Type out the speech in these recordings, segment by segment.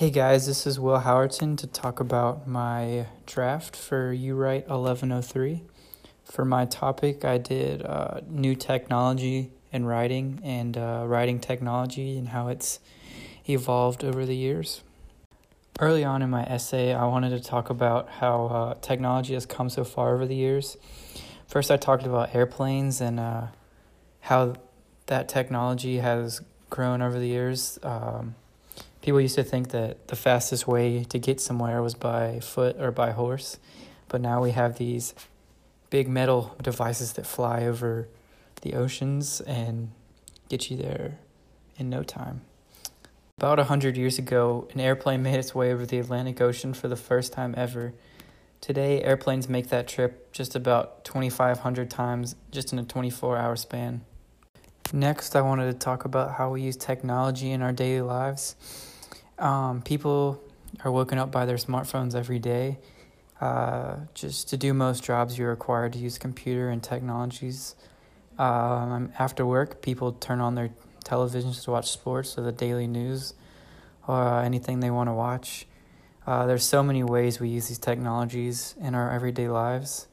Hey guys, this is Will Howerton to talk about my draft for UWrite 1103. For my topic, I did new technology in writing and writing technology and how it's evolved over the years. Early on in my essay, I wanted to talk about how technology has come so far over the years. First, I talked about airplanes and how that technology has grown over the years. People used to think that the fastest way to get somewhere was by foot or by horse, but now we have these big metal devices that fly over the oceans and get you there in no time. About 100 years ago, an airplane made its way over the Atlantic Ocean for the first time ever. Today, airplanes make that trip just about 2,500 times just in a 24-hour span. Next, I wanted to talk about how we use technology in our daily lives. People are woken up by their smartphones every day. Just to do most jobs, you're required to use computer and technologies. After work, people turn on their televisions to watch sports or the daily news or anything they want to watch. There's so many ways we use these technologies in our everyday lives.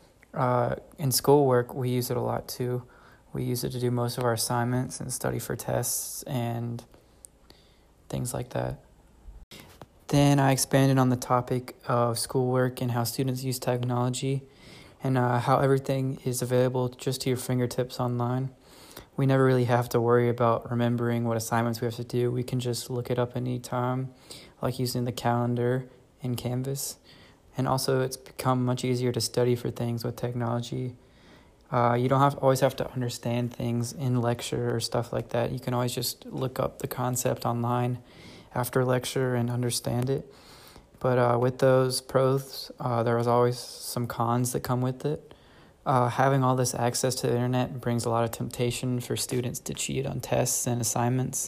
In schoolwork, we use it a lot too. We use it to do most of our assignments and study for tests and things like that. Then I expanded on the topic of schoolwork and how students use technology and how everything is available just to your fingertips online. We never really have to worry about remembering what assignments we have to do. We can just look it up any time, like using the calendar in Canvas. And also it's become much easier to study for things with technology. You don't always have to understand things in lecture or stuff like that. You can always just look up the concept online after lecture and understand it. But with those pros, there is always some cons that come with it. Having all this access to the internet brings a lot of temptation for students to cheat on tests and assignments.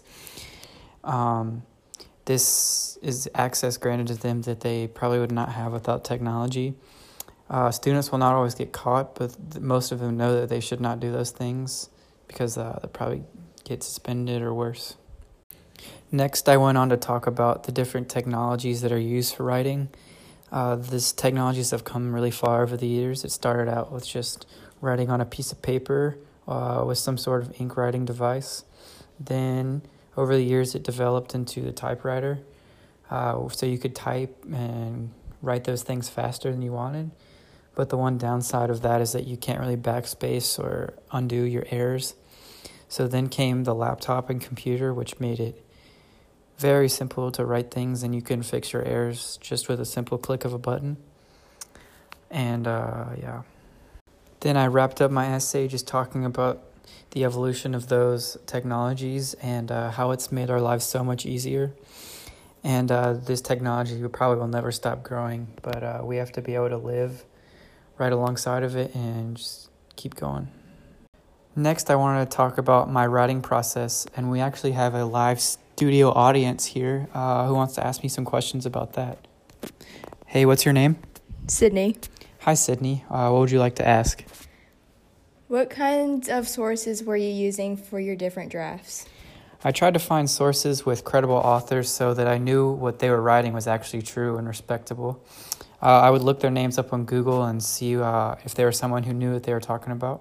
This is access granted to them that they probably would not have without technology. Students will not always get caught, but most of them know that they should not do those things because they'll probably get suspended or worse. Next, I went on to talk about the different technologies that are used for writing. These technologies have come really far over the years. It started out with just writing on a piece of paper with some sort of ink writing device. Then, over the years, it developed into the typewriter, so you could type and write those things faster than you wanted. But the one downside of that is that you can't really backspace or undo your errors. So then came the laptop and computer, which made it very simple to write things, and you can fix your errors just with a simple click of a button. And Then I wrapped up my essay just talking about the evolution of those technologies and how it's made our lives so much easier. And this technology probably will never stop growing, but we have to be able to live right alongside of it and just keep going. Next, I wanted to talk about my writing process, and we actually have a live studio audience here who wants to ask me some questions about that. Hey, what's your name? Sydney. Hi, Sydney. What would you like to ask? What kinds of sources were you using for your different drafts? I tried to find sources with credible authors so that I knew what they were writing was actually true and respectable. I would look their names up on Google and see if they were someone who knew what they were talking about.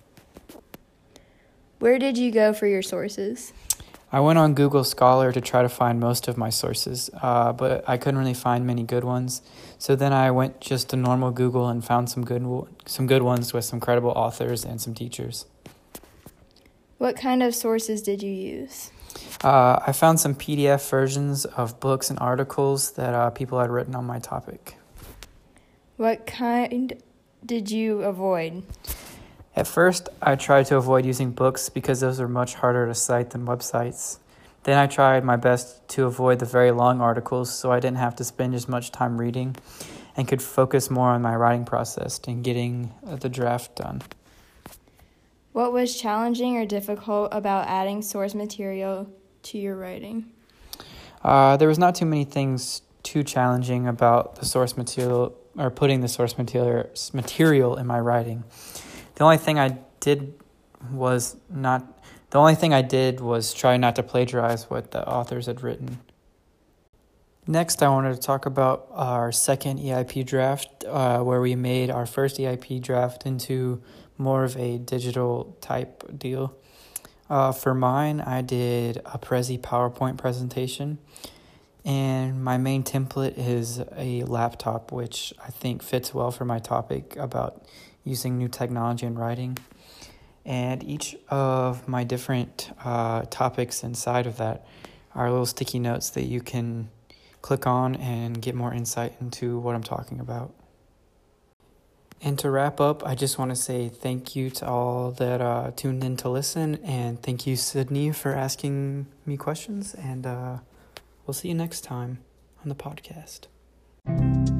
Where did you go for your sources? I went on Google Scholar to try to find most of my sources, but I couldn't really find many good ones. So then I went just to normal Google and found some good ones with some credible authors and some teachers. What kind of sources did you use? I found some PDF versions of books and articles that people had written on my topic. What kind did you avoid? At first, I tried to avoid using books because those are much harder to cite than websites. Then I tried my best to avoid the very long articles so I didn't have to spend as much time reading and could focus more on my writing process and getting the draft done. What was challenging or difficult about adding source material to your writing? There was not too many things too challenging about the source material or putting the source material in my writing. The only thing I did was try not to plagiarize what the authors had written. Next, I wanted to talk about our second EIP draft, where we made our first EIP draft into more of a digital type deal. For mine, I did a Prezi PowerPoint presentation, and my main template is a laptop, which I think fits well for my topic about using new technology in writing. And each of my different topics inside of that are little sticky notes that you can click on and get more insight into what I'm talking about. And to wrap up, I just want to say thank you to all that tuned in to listen, and thank you, Sydney, for asking me questions, and we'll see you next time on the podcast.